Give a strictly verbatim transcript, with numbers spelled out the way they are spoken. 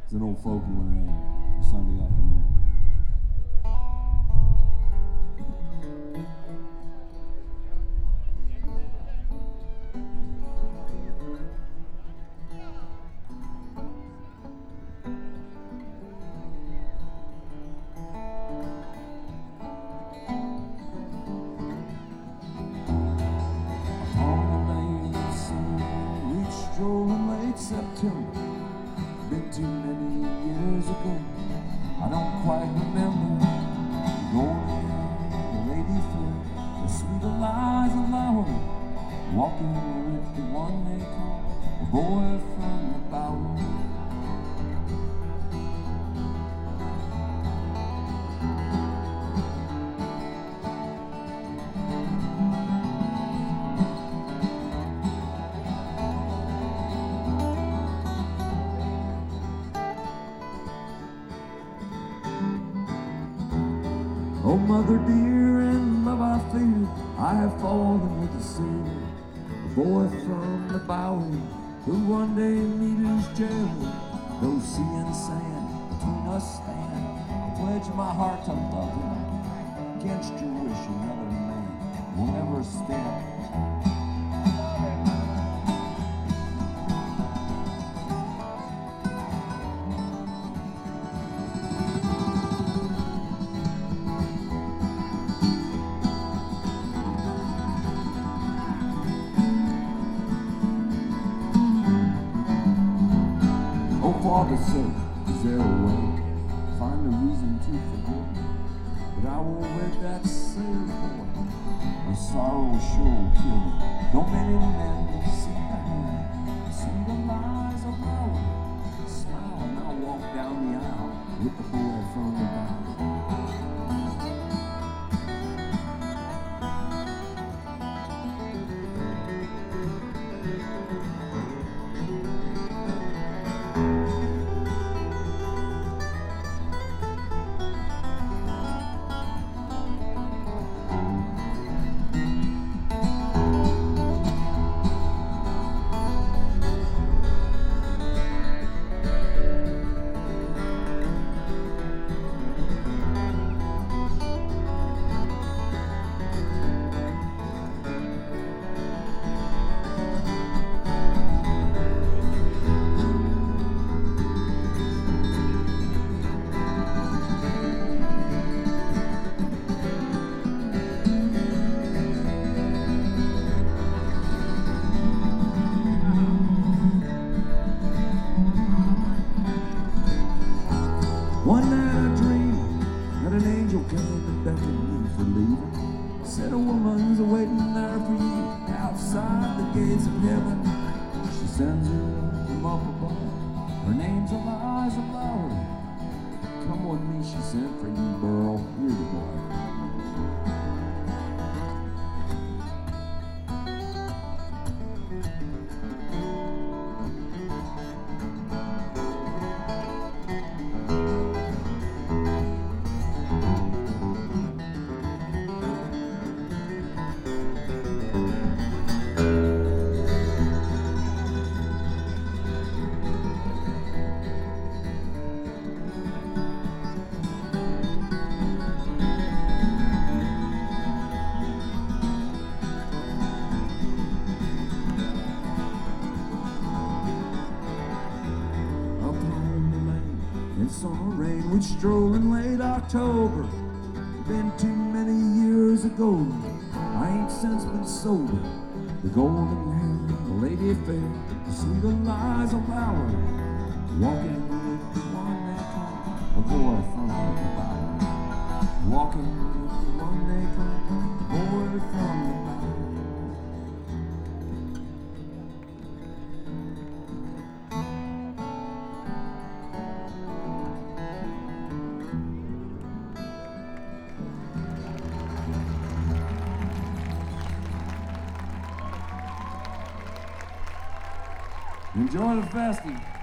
It's an old folky one for Sunday afternoon. Strolling late September, been too many years ago. I don't quite remember going in the lady fair, the sweet Eliza Lowry, walking with the one they call the boy from the Bowery. Oh, mother dear, in love I fear, I have fallen with the sea. A boy from the Bowery, who one day meet his jail. Though sea and sand between us stand, I pledge my heart to love him. Against your wish, another man will never stand. Oh, Father's sake, is there a way? Find a reason to forgive me. But I won't wed that sailor boy, or sorrow sure will kill me. Don't many men see the hand, sweet Eliza Lowry. Smile and I'll walk down the aisle with the boy from the Bowery. One night I dreamed that an angel came and beckoned me for leaving. Said a woman's waiting there for you outside the gates of heaven. She sends you from up above. Her name's Eliza Lowry. Come with me, she sent for you, Burl. You're the boy. In summer rain, we'd stroll in late October. Been too many years ago. I ain't since been sober. The golden hair, the lady fair, the sweet Eliza Lowry, walking with the one they call a boy from the Bowery. Walking with the one they call a boy from the Bowery. Enjoy the festival.